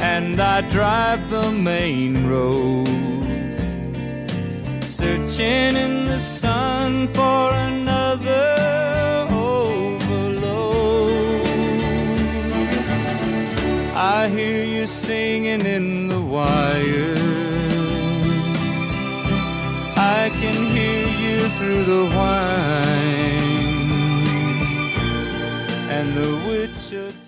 and I drive the main road, searching in the sun for another overload. I hear you singing in the wire, I can hear you through the whine, and the Wichita